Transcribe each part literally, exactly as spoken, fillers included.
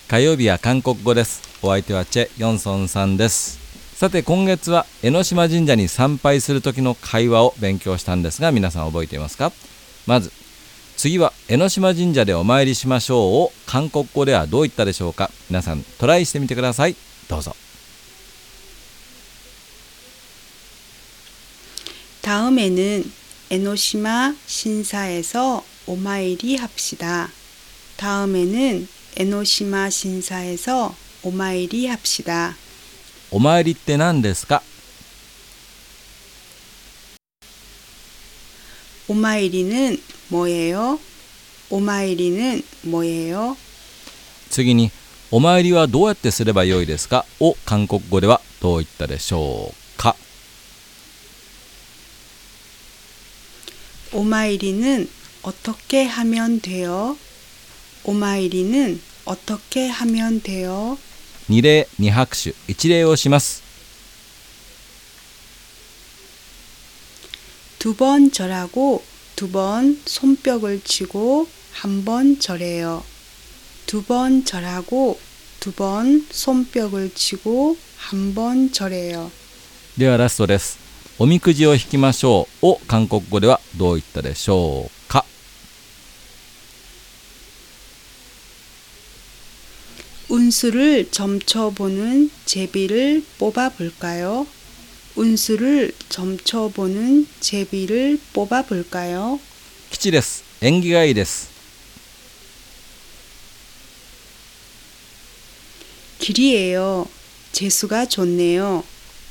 火曜日は韓国語です。お相手はチェ・ヨンソンさんです。さて今月は江ノ島神社に参拝する時の会話を勉強したんですが、皆さん覚えていますか？まず、次は江ノ島神社でお参りしましょうを韓国語ではどう言ったでしょうか？皆さんトライしてみてください。どうぞ。 다음에는 에노시마 신사에서 오마이리 합시다. 다음에는 에노시마 신사에서 오마이리 합시다. お参りって何ですか？ 오마이리는 뭐예요? 오마이리는 뭐예요? 次に、お参りはどうやってすればよいですかを韓国語ではどう言ったでしょうか？ 오마이리는 어떻게 하면 돼요? 오마이리는 어떻게 하면 돼요? 二礼二拍手一礼をします。 두 번 절하고 두 번 손뼉을 치고 한 번 절해요. 두 번 절하고 두 번 손뼉을 치고 한 번 절해요. ではラストです。おみくじを引きましょうを韓国語ではどう言ったでしょうか？ 운수를 점쳐보는 제비를 뽑아볼까요? 운수를 점쳐보는 제비를 뽑아볼까요? 吉です。縁起がいいです。 길이에요. 재수가 좋네요.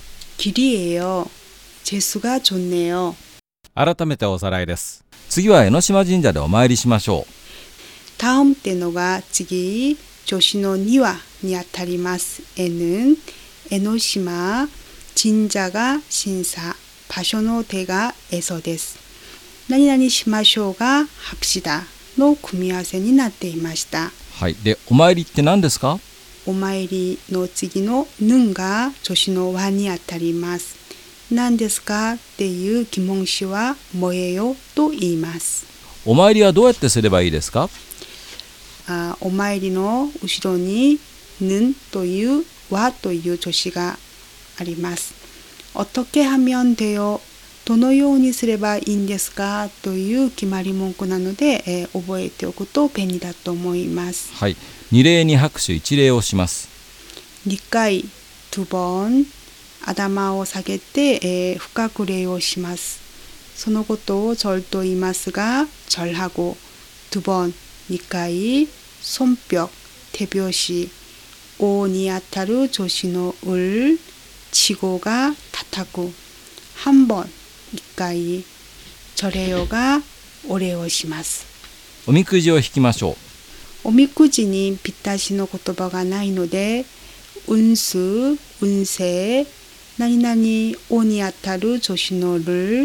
길이에요. 재수가 좋네요. 改めておさらいです。次は江ノ島神社でお参りしましょう。 다음 때노가 찌기 조시노 니와니 아타리마스 에는 에노시마 진자가 신사 바쇼노 대가 에서 데스. 나니나니 시마쇼가 합시다. 노 구미와세になっていました。 はい。で、お参りって何ですか？ お参りの次のぬが助詞の和にあたります。何ですかっていう疑問詞はもえよと言います。 お参りはどうやってすればいいですか？ あお参りの後ろにぬという和という助詞があります。어떻게 하면 돼요？どのようにすればいいんですかという決まり文句なので、えー、覚えておくと便利だと思います。 はい。二礼二拍手一礼をします。 にかい두 번頭を下げて、えー、深く礼をします。そのことを절と言いますが、절하고 두 번にかい손뼉手拍子오にあたる助詞の을 치고が叩く한 번いっかい절해요がお礼をします。 おみくじを引きましょう。 おみくじにぴったしの言葉がないので、運数、運勢、何々おにあたる助詞の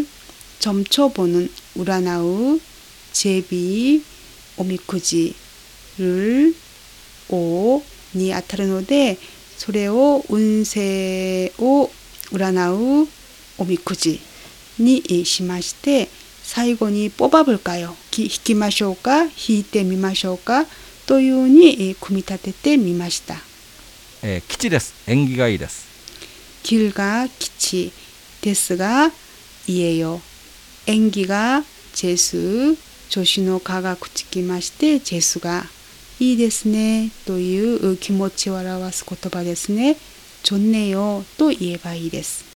를、점쳐보는、占う、제비、おみくじ、를、おにあたるので、それを運勢を占うおみくじにしまして、最後に뽑아볼까요？引きましょうか？引いてみましょうか？というふうに組み立ててみました。 えー、吉です。縁起がいいです。 길が吉ですが家よ。縁起が재수助詞のかがくっつきまして재수がいいですねという気持ちを表す言葉ですね。좋네요と言えばいいです。